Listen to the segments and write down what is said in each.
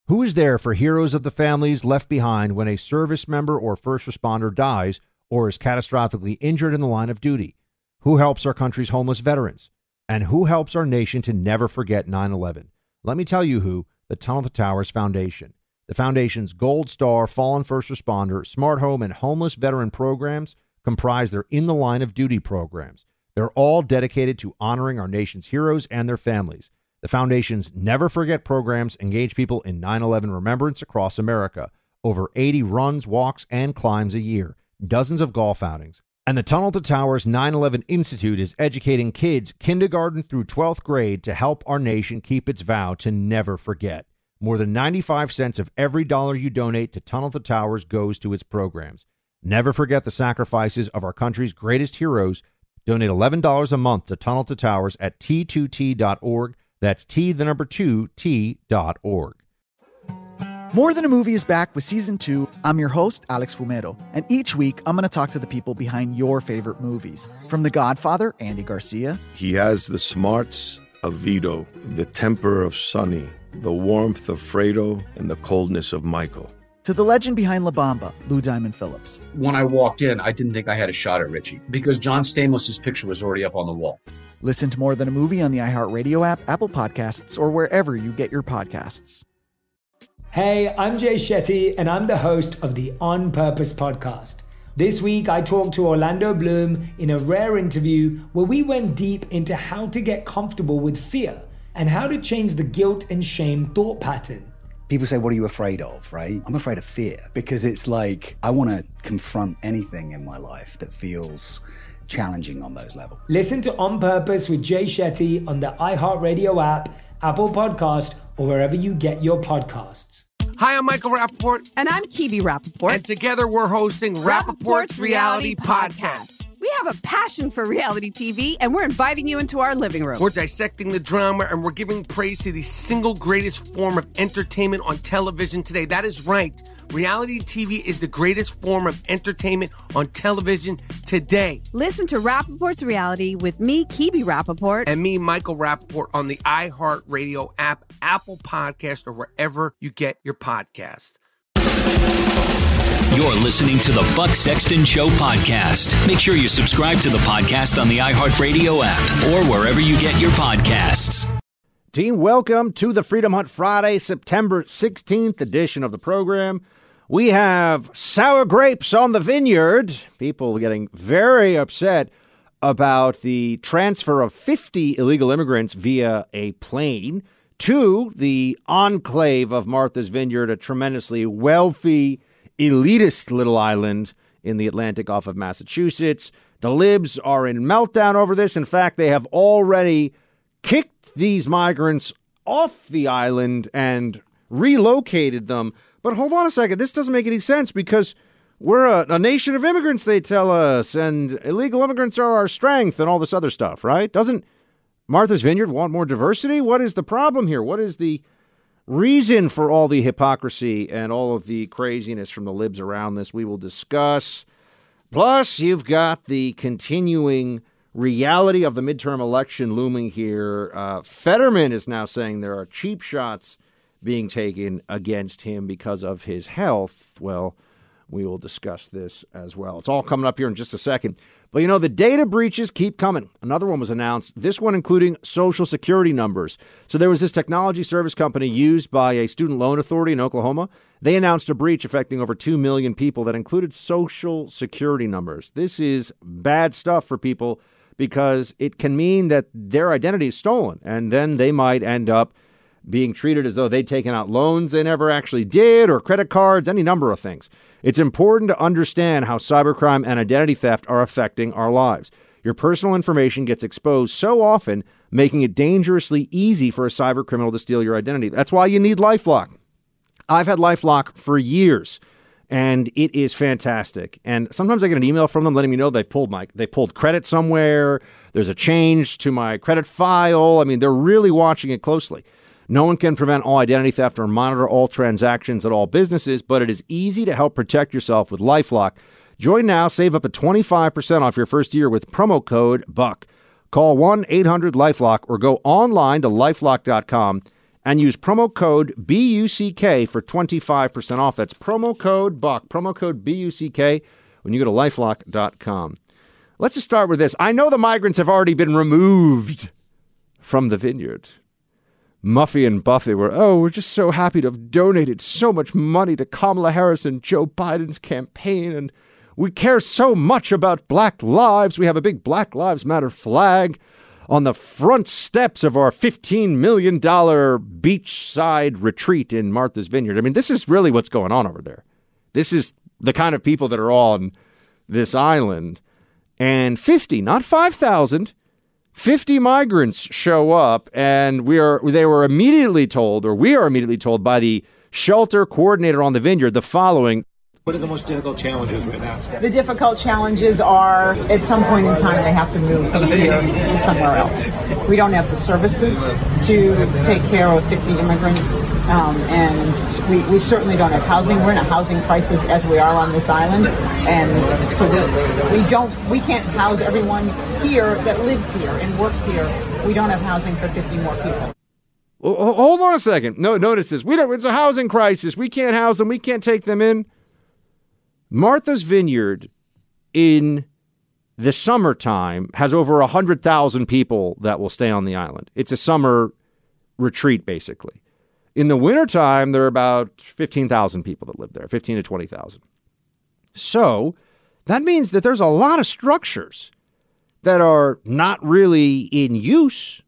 Who is there for heroes of the families left behind when a service member or first responder dies or is catastrophically injured in the line of duty? Who helps our country's homeless veterans? And who helps our nation to never forget 9/11? Let me tell you who, the Tunnel to Towers Foundation. The Foundation's Gold Star, Fallen First Responder, Smart Home, and Homeless Veteran programs comprise their In the Line of Duty programs. They're all dedicated to honoring our nation's heroes and their families. The Foundation's Never Forget programs engage people in 9/11 remembrance across America. Over 80 runs, walks, and climbs a year. Dozens of golf outings. And the Tunnel to Towers 9/11 Institute is educating kids kindergarten through 12th grade to help our nation keep its vow to never forget. More than 95 cents of every dollar you donate to Tunnel to Towers goes to its programs. Never forget the sacrifices of our country's greatest heroes. Donate $11 a month to Tunnel to Towers at T2T.org. That's T2T.org. More Than a Movie is back with Season 2. I'm your host, Alex Fumero, and each week I'm going to talk to the people behind your favorite movies. From The Godfather, Andy Garcia. He has the smarts of Vito, the temper of Sonny, the warmth of Fredo, and the coldness of Michael. To the legend behind La Bamba, Lou Diamond Phillips. When I walked in, I didn't think I had a shot at Richie because John Stamos' picture was already up on the wall. Listen to More Than a Movie on the iHeartRadio app, Apple Podcasts, or wherever you get your podcasts. Hey, I'm Jay Shetty, and I'm the host of the On Purpose podcast. This week, I talked to Orlando Bloom in a rare interview where we went deep into how to get comfortable with fear and how to change the guilt and shame thought pattern. People say, what are you afraid of, right? I'm afraid of fear because it's like I want to confront anything in my life that feels challenging on those levels. Listen to On Purpose with Jay Shetty on the iHeartRadio app, Apple Podcast, or wherever you get your podcasts. Hi, I'm Michael Rappaport. And I'm Kibi Rappaport. And together we're hosting Rappaport's Reality Podcast. We have a passion for reality TV, and we're inviting you into our living room. We're dissecting the drama, and we're giving praise to the single greatest form of entertainment on television today. That is right. Reality TV is the greatest form of entertainment on television today. Listen to Rappaport's Reality with me, Kibi Rappaport. And me, Michael Rappaport, on the iHeartRadio app, Apple Podcast, or wherever you get your podcast. You're listening to the Buck Sexton Show podcast. Make sure you subscribe to the podcast on the iHeartRadio app or wherever you get your podcasts. Team, welcome to the Freedom Hunt Friday, September 16th edition of the program. We have sour grapes on the vineyard. People getting very upset about the transfer of 50 illegal immigrants via a plane to the enclave of Martha's Vineyard, a tremendously wealthy, elitist little island in the Atlantic off of Massachusetts. The libs are in meltdown over this. In fact, they have already kicked these migrants off the island and relocated them. But hold on a second. This doesn't make any sense because we're a nation of immigrants, they tell us, and illegal immigrants are our strength and all this other stuff, right? Doesn't Martha's Vineyard want more diversity? What is the problem here? What is the reason for all the hypocrisy and all of the craziness from the libs around this? We will discuss. Plus, you've got the continuing reality of the midterm election looming here. Fetterman is now saying there are cheap shots being taken against him because of his health. Well, we will discuss this as well. It's all coming up here in just a second. But, you know, the data breaches keep coming. Another one was announced, this one including Social Security numbers. So there was this technology service company used by a student loan authority in Oklahoma. They announced a breach affecting over 2 million people that included Social Security numbers. This is bad stuff for people because it can mean that their identity is stolen, and then they might end up being treated as though they'd taken out loans they never actually did, or credit cards, any number of things. It's important to understand how cybercrime and identity theft are affecting our lives. Your personal information gets exposed so often, making it dangerously easy for a cyber criminal to steal your identity. That's why you need LifeLock. I've had LifeLock for years, and it is fantastic. And sometimes I get an email from them letting me know they've pulled credit somewhere. There's a change to my credit file. I mean, they're really watching it closely. No one can prevent all identity theft or monitor all transactions at all businesses, but it is easy to help protect yourself with LifeLock. Join now, save up to 25% off your first year with promo code BUCK. Call 1-800-LifeLock or go online to LifeLock.com and use promo code BUCK for 25% off. That's promo code BUCK, promo code BUCK when you go to LifeLock.com. Let's just start with this. I know the migrants have already been removed from the vineyard. Muffy and Buffy we're just so happy to have donated so much money to Kamala Harris and Joe Biden's campaign, and we care so much about Black lives. We have a big Black Lives Matter flag on the front steps of our $15 million beachside retreat in Martha's Vineyard. I mean, this is really what's going on over there. This is the kind of people that are on this island. And 50, not 5,000, 50 migrants show up, and we are immediately told by the shelter coordinator on the vineyard the following. What are the most difficult challenges right now? The difficult challenges are, at some point in time, they have to move from here to somewhere else. We don't have the services to take care of 50 immigrants, and we certainly don't have housing. We're in a housing crisis as we are on this island, and so we can't house everyone here that lives here and works here. We don't have housing for 50 more people. Well, hold on a second. No, notice this. It's a housing crisis. We can't house them. We can't take them in. Martha's Vineyard in the summertime has over 100,000 people that will stay on the island. It's a summer retreat, basically. In the wintertime, there are about 15,000 people that live there, 15 to 20,000. So that means that there's a lot of structures that are not really in use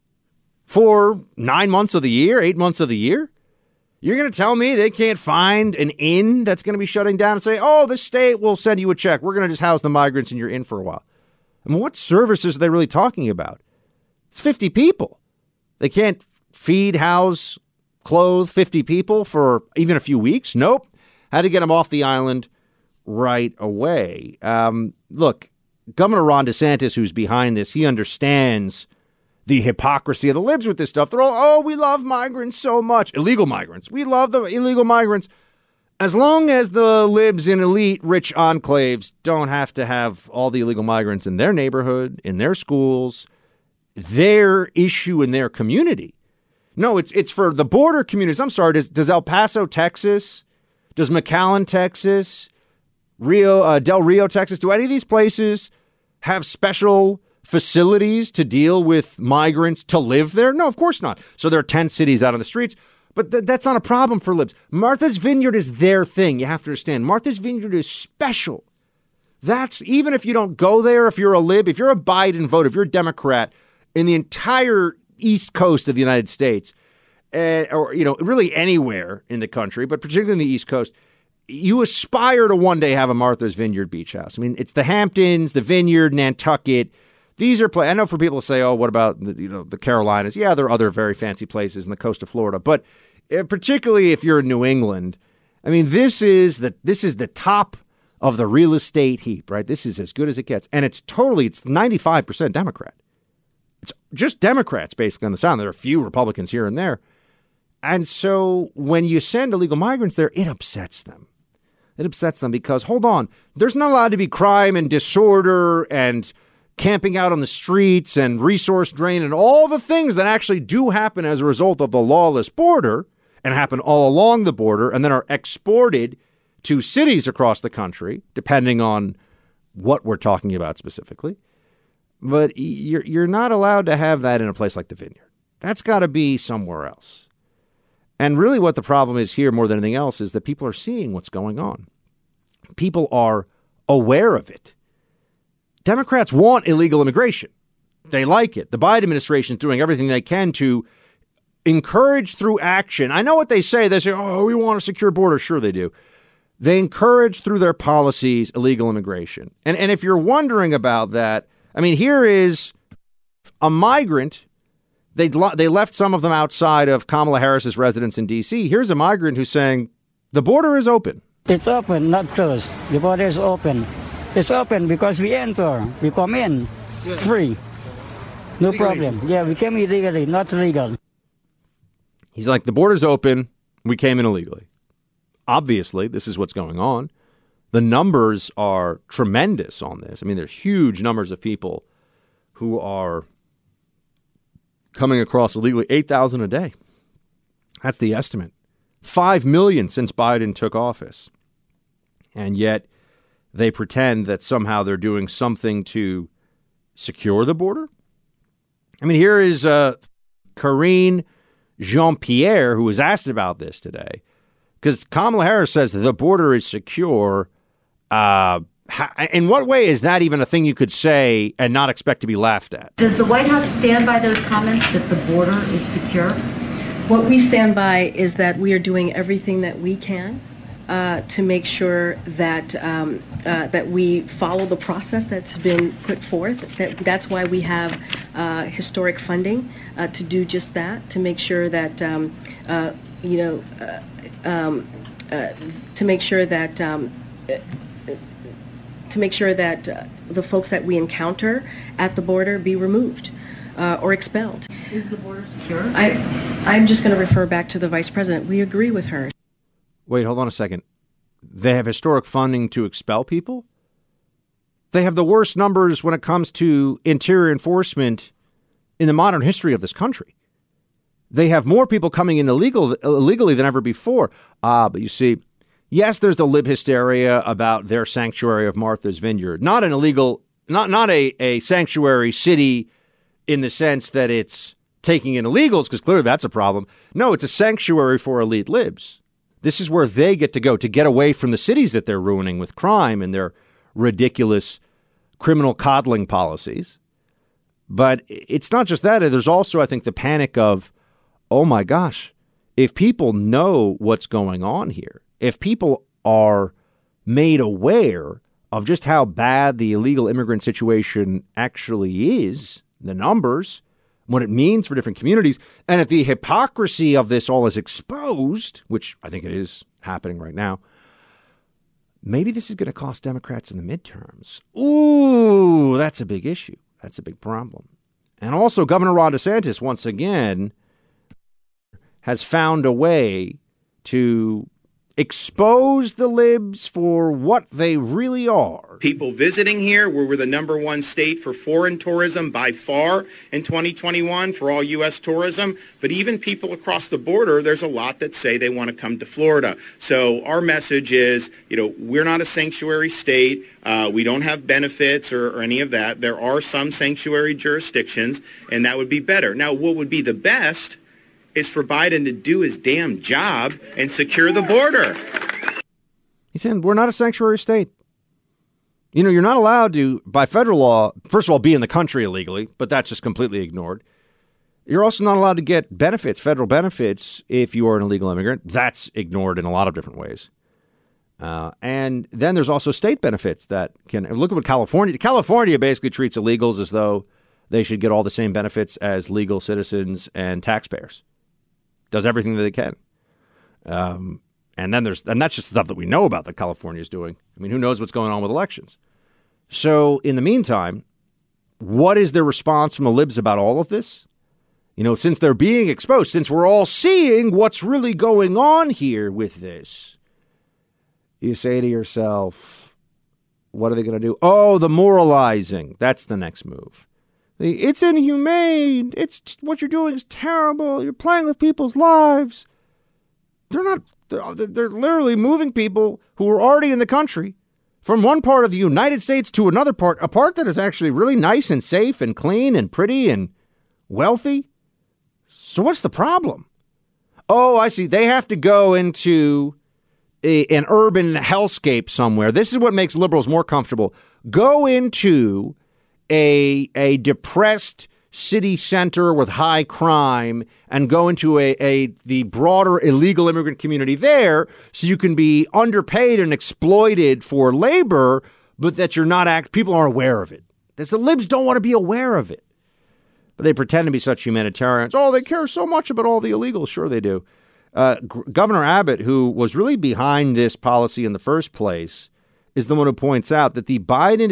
for 9 months of the year, 8 months of the year. You're going to tell me they can't find an inn that's going to be shutting down and say, oh, the state will send you a check. We're going to just house the migrants and you're in for a while. I mean, what services are they really talking about? It's 50 people. They can't feed, house, clothe 50 people for even a few weeks. Nope. Had to get them off the island right away. Look, Governor Ron DeSantis, who's behind this, he understands the hypocrisy of the libs with this stuff. They're all, we love migrants so much. Illegal migrants. We love the illegal migrants. As long as the libs in elite rich enclaves don't have to have all the illegal migrants in their neighborhood, in their schools, their issue in their community. No, it's for the border communities. I'm sorry, does El Paso, Texas, does McAllen, Texas, Del Rio, Texas, do any of these places have special facilities to deal with migrants to live there? No, of course not. So there are tent cities out on the streets, but that's not a problem for libs. Martha's Vineyard is their thing. You have to understand. Martha's Vineyard is special. That's even if you don't go there, if you're a lib, if you're a Biden voter, if you're a Democrat in the entire East Coast of the United States, or, really anywhere in the country, but particularly in the East Coast, you aspire to one day have a Martha's Vineyard beach house. I mean, it's the Hamptons, the Vineyard, Nantucket. These are I know for people to say, oh, what about the Carolinas? Yeah, there are other very fancy places in the coast of Florida, but particularly if you're in New England, I mean, this is the top of the real estate heap, right? This is as good as it gets, and it's 95% Democrat. It's just Democrats basically on the South. There are a few Republicans here and there, and so when you send illegal migrants there, it upsets them. It upsets them because hold on, there's not allowed to be crime and disorder and camping out on the streets and resource drain and all the things that actually do happen as a result of the lawless border and happen all along the border and then are exported to cities across the country, depending on what we're talking about specifically. But you're not allowed to have that in a place like the Vineyard. That's got to be somewhere else. And really what the problem is here more than anything else is that people are seeing what's going on. People are aware of it. Democrats want illegal immigration. They like it. The Biden administration is doing everything they can to encourage through action. I know what they say. They say, oh, we want a secure border. Sure they do. They encourage through their policies illegal immigration. And if you're wondering about that, I mean, here is a migrant. They left some of them outside of Kamala Harris's residence in D.C. Here's a migrant who's saying the border is open. It's open, not closed. The border is open. It's open because we enter, we come in free. No problem. Yeah, we came illegally, not legal. He's like, the border's open. We came in illegally. Obviously, this is what's going on. The numbers are tremendous on this. I mean, there's huge numbers of people who are coming across illegally, 8,000 a day. That's the estimate. 5 million since Biden took office. And yet they pretend that somehow they're doing something to secure the border. I mean, here is Karine Jean-Pierre, who was asked about this today, because Kamala Harris says the border is secure. In what way is that even a thing you could say and not expect to be laughed at? Does the White House stand by those comments that the border is secure? What we stand by is that we are doing everything that we can to make sure that that we follow the process that's been put forth. That's why we have historic funding to do just that, to make sure that to make sure that the folks that we encounter at the border be removed or expelled. Is the border secure? I'm just going to refer back to the Vice President. We agree with her. Wait, hold on a second. They have historic funding to expel people? They have the worst numbers when it comes to interior enforcement in the modern history of this country. They have more people coming in illegally than ever before. But you see, yes, there's the lib hysteria about their sanctuary of Martha's Vineyard. Not an illegal, not a sanctuary city in the sense that it's taking in illegals, because clearly that's a problem. No, it's a sanctuary for elite libs. This is where they get to go to get away from the cities that they're ruining with crime and their ridiculous criminal coddling policies. But it's not just that. There's also, I think, the panic of, oh, my gosh, if people know what's going on here, if people are made aware of just how bad the illegal immigrant situation actually is, the numbers, what it means for different communities, and if the hypocrisy of this all is exposed, which I think it is happening right now, maybe this is going to cost Democrats in the midterms. Ooh, that's a big issue. That's a big problem. And also, Governor Ron DeSantis, once again, has found a way to expose the libs for what they really are. People visiting here, we're the #1 state for foreign tourism by far in 2021 for all U.S. tourism. But even people across the border, there's a lot that say they want to come to Florida. So our message is, we're not a sanctuary state. We don't have benefits or any of that. There are some sanctuary jurisdictions, and that would be better. Now, what would be the best is for Biden to do his damn job and secure the border. He said, we're not a sanctuary state. You're not allowed to, by federal law, first of all, be in the country illegally, but that's just completely ignored. You're also not allowed to get benefits, federal benefits, if you are an illegal immigrant. That's ignored in a lot of different ways. And then there's also state benefits that can, look at what California basically treats illegals as though they should get all the same benefits as legal citizens and taxpayers. Does everything that they can. And that's just stuff that we know about that California is doing. I mean, who knows what's going on with elections? So in the meantime, what is their response from the libs about all of this? Since they're being exposed, since we're all seeing what's really going on here with this, you say to yourself, what are they going to do? Oh, the moralizing. That's the next move. It's inhumane. What you're doing is terrible. You're playing with people's lives. They're literally moving people who are already in the country from one part of the United States to another part, a part that is actually really nice and safe and clean and pretty and wealthy. So what's the problem? Oh, I see. They have to go into an urban hellscape somewhere. This is what makes liberals more comfortable. Go into a depressed city center with high crime and go into the broader illegal immigrant community there so you can be underpaid and exploited for labor, but that people aren't aware of it. The libs don't want to be aware of it. But they pretend to be such humanitarians. Oh, they care so much about all the illegals. Sure they do. Governor Abbott, who was really behind this policy in the first place, is the one who points out that the Biden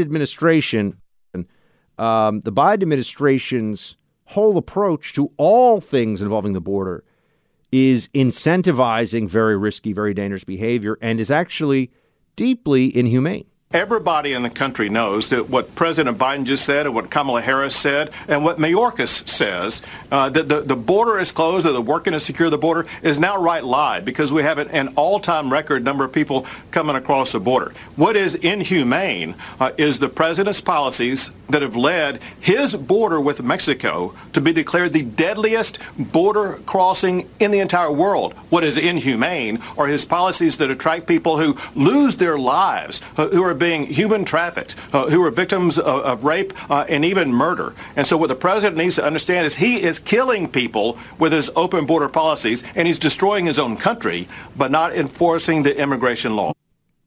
administration's whole approach to all things involving the border is incentivizing very risky, very dangerous behavior and is actually deeply inhumane. Everybody in the country knows that what President Biden just said and what Kamala Harris said and what Mayorkas says, that the border is closed, that they're working to secure the border, is now lied because we have an all-time record number of people coming across the border. What is inhumane is the president's policies that have led his border with Mexico to be declared the deadliest border crossing in the entire world. What is inhumane are his policies that attract people who lose their lives, who are being human trafficked, who are victims of rape and even murder. And so what the president needs to understand is he is killing people with his open border policies, and he's destroying his own country, but not enforcing the immigration law.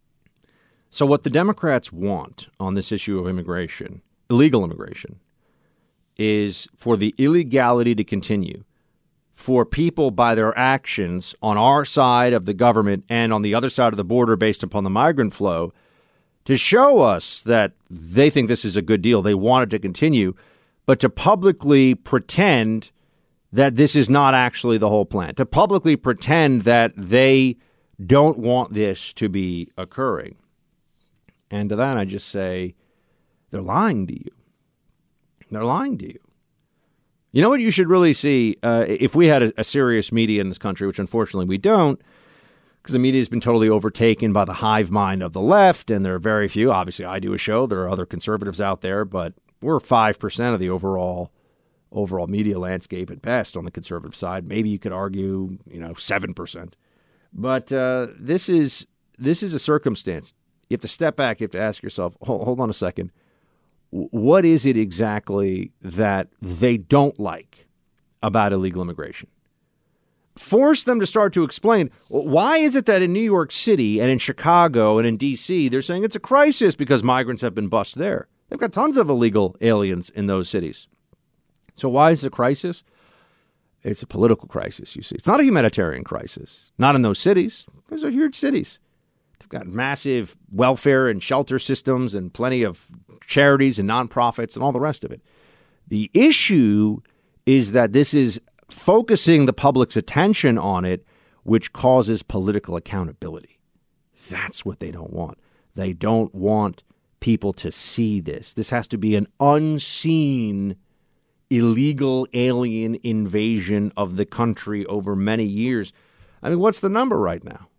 So what the Democrats want on this issue of immigration, illegal immigration, is for the illegality to continue, for people by their actions on our side of the government and on the other side of the border based upon the migrant flow to show us that they think this is a good deal. They want it to continue, but to publicly pretend that this is not actually the whole plan, to publicly pretend that they don't want this to be occurring. And to that, I just say, they're lying to you. They're lying to you. You know what you should really see if we had a serious media in this country, which unfortunately we don't, because the media has been totally overtaken by the hive mind of the left, and there are very few. Obviously, I do a show. There are other conservatives out there, but we're 5% of the overall media landscape at best on the conservative side. Maybe you could argue, 7%. But this is a circumstance. You have to step back. You have to ask yourself, hold on a second. What is it exactly that they don't like about illegal immigration? Force them to start to explain, why is it that in New York City and in Chicago and in D.C., they're saying it's a crisis because migrants have been bused there. They've got tons of illegal aliens in those cities. So why is it a crisis? It's a political crisis, you see. It's not a humanitarian crisis. Not in those cities. Those are huge cities. They've got massive welfare and shelter systems and plenty of charities and nonprofits and all the rest of it. The issue is that this is focusing the public's attention on it, which causes political accountability. That's what they don't want. They don't want people to see this. This has to be an unseen illegal alien invasion of the country over many years. I mean, what's the number right now?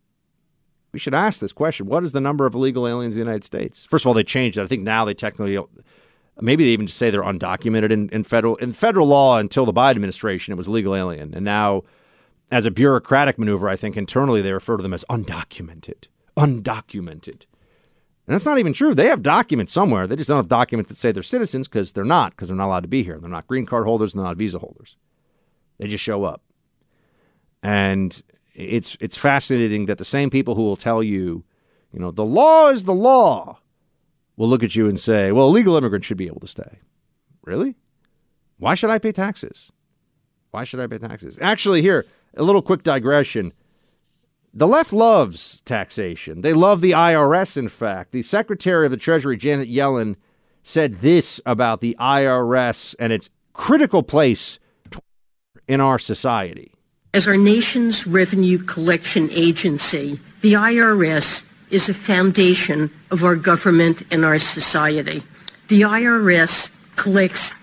We should ask this question. What is the number of illegal aliens in the United States? First of all, they changed it. I think now they technically, maybe they even just say they're undocumented in federal law. Until the Biden administration, it was illegal alien. And now, as a bureaucratic maneuver, I think internally they refer to them as undocumented. Undocumented. And that's not even true. They have documents somewhere. They just don't have documents that say they're citizens because they're not allowed to be here. They're not green card holders. They're not visa holders. They just show up. And it's fascinating that the same people who will tell you, the law is the law, will look at you and say, well, illegal immigrants should be able to stay. Really? Why should I pay taxes? Why should I pay taxes? Actually, here, a little quick digression. The left loves taxation. They love the IRS, in fact. The Secretary of the Treasury, Janet Yellen, said this about the IRS and its critical place in our society. As our nation's revenue collection agency, the IRS is a foundation of our government and our society. The IRS collects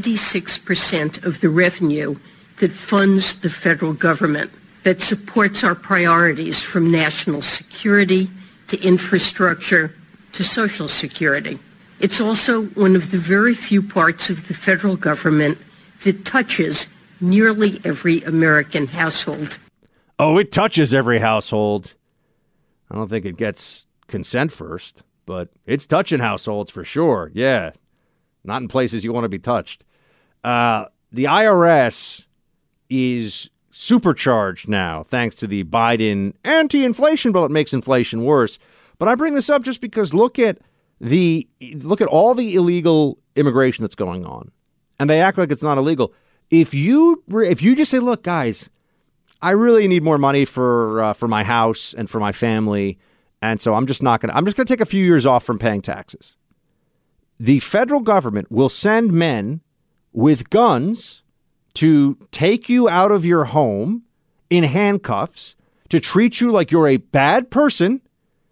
96% of the revenue that funds the federal government, that supports our priorities from national security to infrastructure to social security. It's also one of the very few parts of the federal government that touches nearly every American household. Oh, it touches every household. I don't think it gets consent first, but it's touching households for sure. Yeah, not in places you want to be touched. The IRS is supercharged now thanks to the Biden anti-inflation bill. It makes inflation worse. But I bring this up just because look at all the illegal immigration that's going on, and they act like it's not illegal. If you just say, look, guys, I really need more money for my house and for my family, and so I'm just going to take a few years off from paying taxes. The federal government will send men with guns to take you out of your home in handcuffs, to treat you like you're a bad person.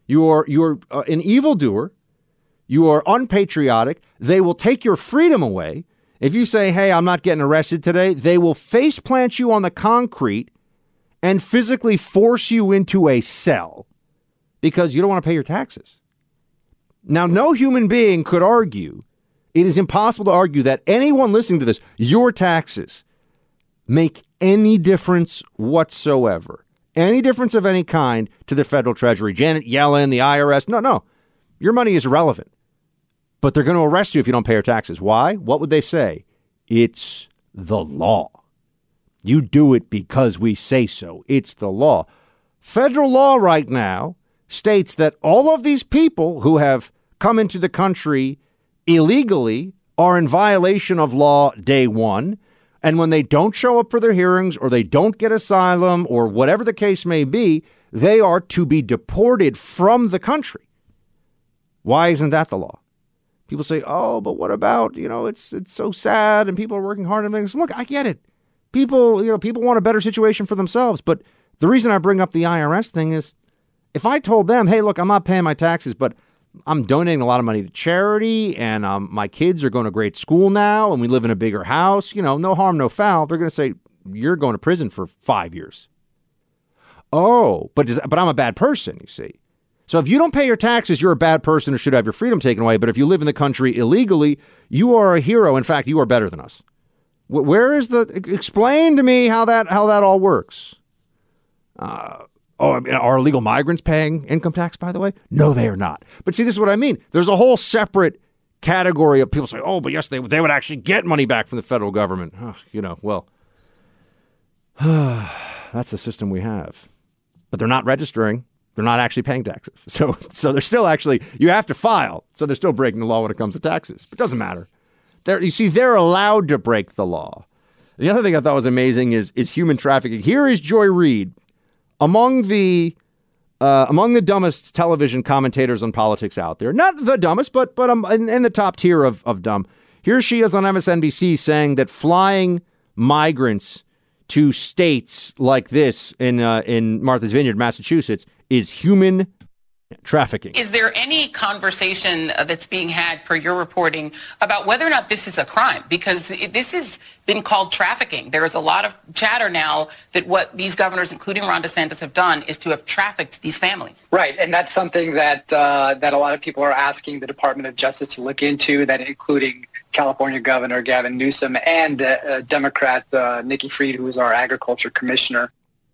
You're an evildoer. You are unpatriotic. They will take your freedom away. If you say, hey, I'm not getting arrested today, they will face plant you on the concrete and physically force you into a cell because you don't want to pay your taxes. Now, no human being could argue, it is impossible to argue that anyone listening to this, your taxes make any difference whatsoever, any difference of any kind to the federal treasury, Janet Yellen, the IRS. No, your money is irrelevant, but they're going to arrest you if you don't pay your taxes. Why? What would they say? It's the law. You do it because we say so. It's the law. Federal law right now states that all of these people who have come into the country illegally are in violation of law day one. And when they don't show up for their hearings or they don't get asylum or whatever the case may be, they are to be deported from the country. Why isn't that the law? People say, oh, but what about, it's so sad and people are working hard and things. Look, I get it. People want a better situation for themselves. But the reason I bring up the IRS thing is if I told them, hey, look, I'm not paying my taxes, but I'm donating a lot of money to charity and my kids are going to great school now and we live in a bigger house, no harm, no foul. They're going to say, you're going to prison for 5 years. Oh, but I'm a bad person, you see. So if you don't pay your taxes, you're a bad person who should have your freedom taken away. But if you live in the country illegally, you are a hero. In fact, you are better than us. Explain to me how that all works. Are illegal migrants paying income tax, by the way? No, they are not. But see, this is what I mean. There's a whole separate category of people say, oh, but yes, they would actually get money back from the federal government. That's the system we have. But they're not registering. They're not actually paying taxes. So they're still actually, you have to file. So they're still breaking the law when it comes to taxes. But it doesn't matter. They're allowed to break the law. The other thing I thought was amazing is human trafficking. Here is Joy Reid, among the dumbest television commentators on politics out there. Not the dumbest, but in the top tier of dumb. Here she is on MSNBC saying that flying migrants to states like this in Martha's Vineyard, Massachusetts, is human trafficking. Is there any conversation that's being had, per your reporting, about whether or not this is a crime? Because this has been called trafficking. There is a lot of chatter now that what these governors, including Ron DeSantis, have done is to have trafficked these families. Right, and that's something that that a lot of people are asking the Department of Justice to look into, that including California Governor Gavin Newsom and Democrat Nikki Fried, who is our agriculture commissioner.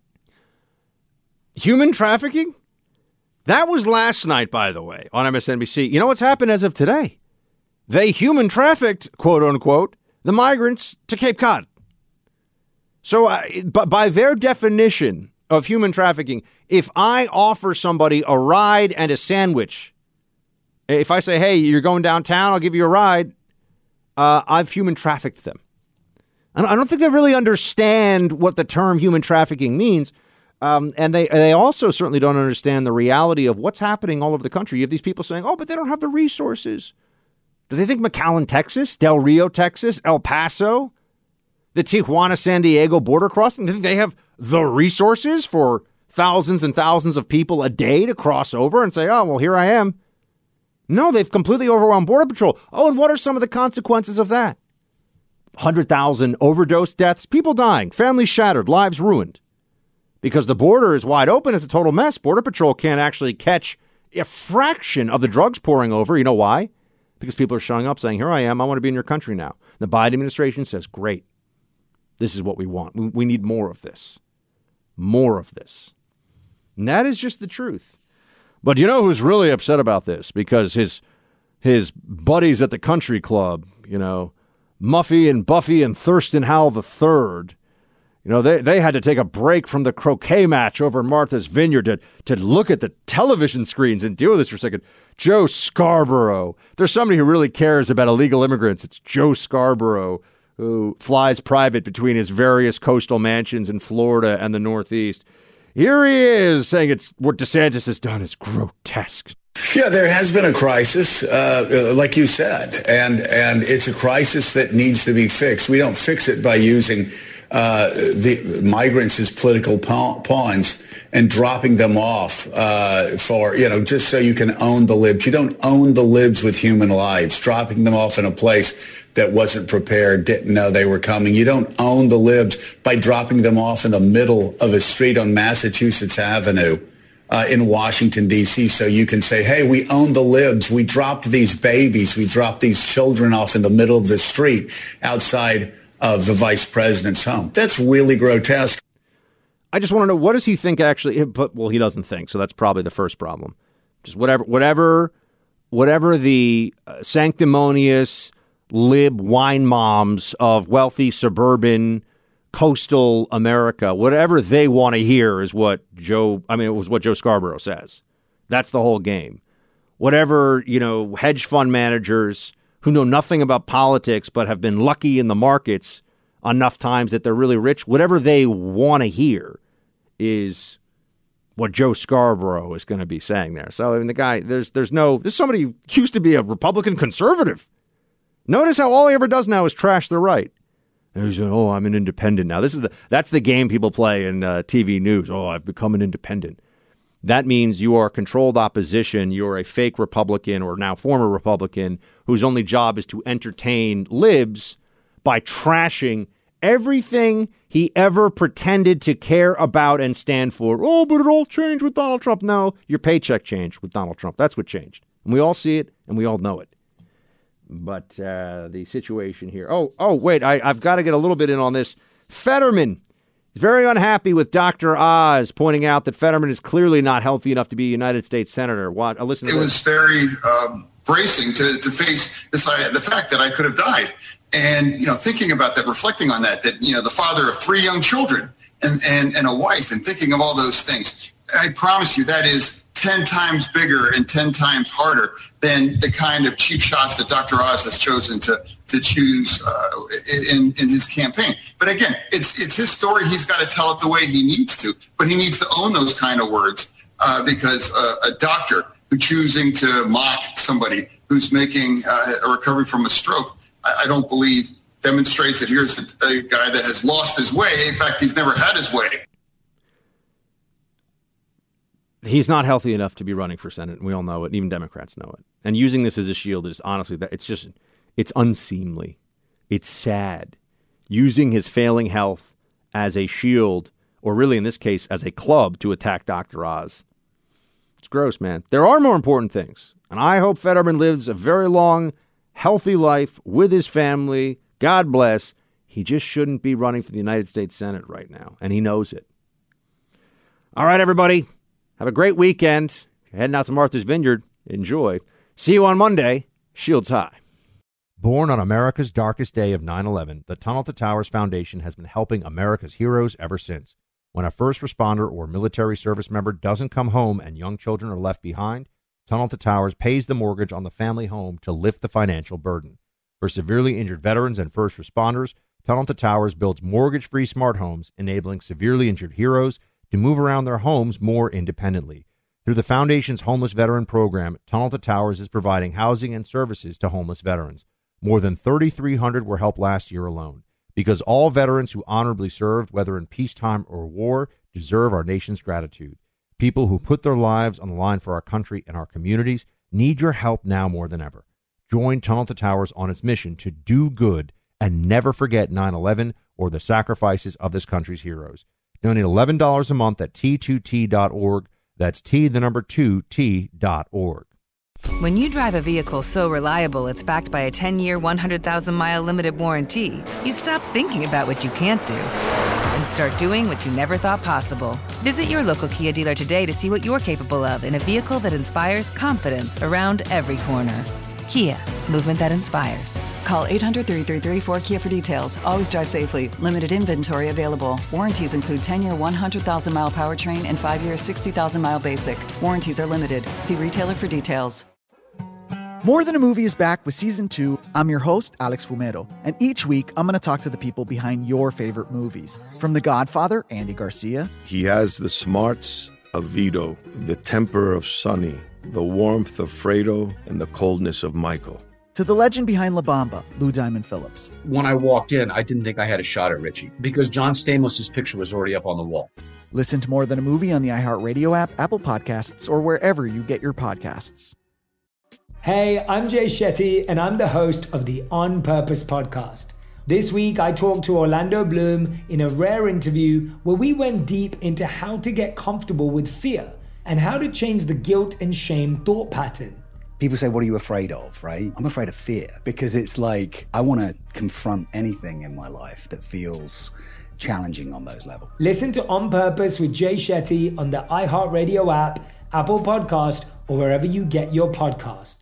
Human trafficking? That was last night, by the way, on MSNBC. You know what's happened as of today? They human trafficked, quote unquote, the migrants to Cape Cod. So by their definition of human trafficking, if I offer somebody a ride and a sandwich, if I say, hey, you're going downtown, I'll give you a ride, I've human trafficked them. I don't think they really understand what the term human trafficking means. And they also certainly don't understand the reality of what's happening all over the country. You have these people saying, oh, but they don't have the resources. Do they think McAllen, Texas, Del Rio, Texas, El Paso, the Tijuana, San Diego border crossing, do they think they have the resources for thousands and thousands of people a day to cross over and say, oh, well, here I am? No, they've completely overwhelmed Border Patrol. Oh, and what are some of the consequences of that? 100,000 overdose deaths, people dying, families shattered, lives ruined. Because the border is wide open, it's a total mess. Border Patrol can't actually catch a fraction of the drugs pouring over. You know why? Because people are showing up saying, here I am, I want to be in your country now. The Biden administration says, great, this is what we want. We need more of this. More of this. And that is just the truth. But you know who's really upset about this? Because his buddies at the country club, Muffy and Buffy and Thurston Howell III, they had to take a break from the croquet match over in Martha's Vineyard to look at the television screens and deal with this for a second. Joe Scarborough. If there's somebody who really cares about illegal immigrants, it's Joe Scarborough, who flies private between his various coastal mansions in Florida and the Northeast. Here he is saying what DeSantis has done is grotesque. Yeah, there has been a crisis, like you said, and it's a crisis that needs to be fixed. We don't fix it by using the migrants as political pawns and dropping them off for, just so you can own the libs. You don't own the libs with human lives, dropping them off in a place that wasn't prepared, didn't know they were coming. You don't own the libs by dropping them off in the middle of a street on Massachusetts Avenue in Washington, D.C., so you can say, hey, we own the libs. We dropped these babies. We dropped these children off in the middle of the street outside of the vice president's home. That's really grotesque. I just want to know, what does he think actually? But, well, he doesn't think, so that's probably the first problem. Just whatever the sanctimonious lib wine moms of wealthy suburban coastal America, whatever they want to hear is what Joe Scarborough says. That's the whole game. Whatever, hedge fund managers who know nothing about politics but have been lucky in the markets enough times that they're really rich, whatever they want to hear is what Joe Scarborough is going to be saying there. So, I mean, the guy, there's somebody who used to be a Republican conservative. Notice how all he ever does now is trash the right. And he's saying, I'm an independent now. That's the game people play in TV news. I've become an independent. That means you are controlled opposition. You're a fake Republican or now former Republican whose only job is to entertain libs by trashing everything he ever pretended to care about and stand for. But it all changed with Donald Trump. No, your paycheck changed with Donald Trump. That's what changed. And we all see it and we all know it. But the situation here. Wait, I've got to get a little bit in on this. Fetterman is very unhappy with Dr. Oz, pointing out that Fetterman is clearly not healthy enough to be a United States senator. Listen to this. It was very bracing to face the fact that I could have died. And, thinking about that, reflecting on that, the father of 3 young children and a wife, and thinking of all those things, I promise you that is 10 times bigger and 10 times harder than the kind of cheap shots that Dr. Oz has chosen to choose in his campaign. But again, it's his story. He's got to tell it the way he needs to, but he needs to own those kind of words because a doctor who's choosing to mock somebody who's making a recovery from a stroke, I don't believe demonstrates that here's a guy that has lost his way. In fact, he's never had his way. He's not healthy enough to be running for Senate, and we all know it. Even Democrats know it. And using this as a shield is honestly, it's unseemly. It's sad. Using his failing health as a shield, or really in this case, as a club to attack Dr. Oz. It's gross, man. There are more important things. And I hope Fetterman lives a very long, healthy life with his family. God bless. He just shouldn't be running for the United States Senate right now, and he knows it. All right, everybody. Have a great weekend. If you're heading out to Martha's Vineyard, enjoy. See you on Monday. Shields high. Born on America's darkest day of 9/11, the Tunnel to Towers Foundation has been helping America's heroes ever since. When a first responder or military service member doesn't come home and young children are left behind, Tunnel to Towers pays the mortgage on the family home to lift the financial burden. For severely injured veterans and first responders, Tunnel to Towers builds mortgage-free smart homes, enabling severely injured heroes to move around their homes more independently. Through the Foundation's Homeless Veteran Program, Tunnel to Towers is providing housing and services to homeless veterans. More than 3,300 were helped last year alone. Because all veterans who honorably served, whether in peacetime or war, deserve our nation's gratitude. People who put their lives on the line for our country and our communities need your help now more than ever. Join Tunnel to Towers on its mission to do good and never forget 9/11 or the sacrifices of this country's heroes. Donate $11 a month at T2T.org. That's T2T.org. When you drive a vehicle so reliable it's backed by a 10-year, 100,000-mile limited warranty, you stop thinking about what you can't do and start doing what you never thought possible. Visit your local Kia dealer today to see what you're capable of in a vehicle that inspires confidence around every corner. Kia, movement that inspires. Call 800-333-4KIA for details. Always drive safely. Limited inventory available. Warranties include 10-year 100,000-mile powertrain and 5-year 60,000-mile basic. Warranties are limited. See retailer for details. More Than a Movie is back with Season 2. I'm your host, Alex Fumero, and each week I'm going to talk to the people behind your favorite movies. From The Godfather, Andy Garcia. He has the smarts of Vito, the temper of Sonny, the warmth of Fredo, and the coldness of Michael. To the legend behind La Bamba, Lou Diamond Phillips. When I walked in, I didn't think I had a shot at Richie because John Stamos' picture was already up on the wall. Listen to More Than a Movie on the iHeartRadio app, Apple Podcasts, or wherever you get your podcasts. Hey, I'm Jay Shetty, and I'm the host of the On Purpose podcast. This week, I talked to Orlando Bloom in a rare interview where we went deep into how to get comfortable with fear and how to change the guilt and shame thought pattern. People say, what are you afraid of, right? I'm afraid of fear because it's like I want to confront anything in my life that feels challenging on those levels. Listen to On Purpose with Jay Shetty on the iHeartRadio app, Apple Podcast, or wherever you get your podcast.